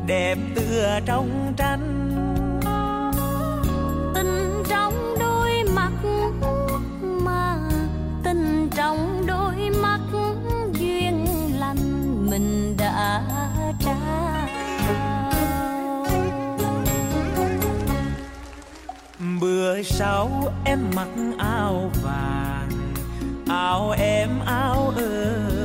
đẹp tựa trong tranh. Tình trong đôi mắt mà, tình trong đôi mắt duyên lành mình đã trao. Bữa sau em mặc áo vàng, áo em áo ơi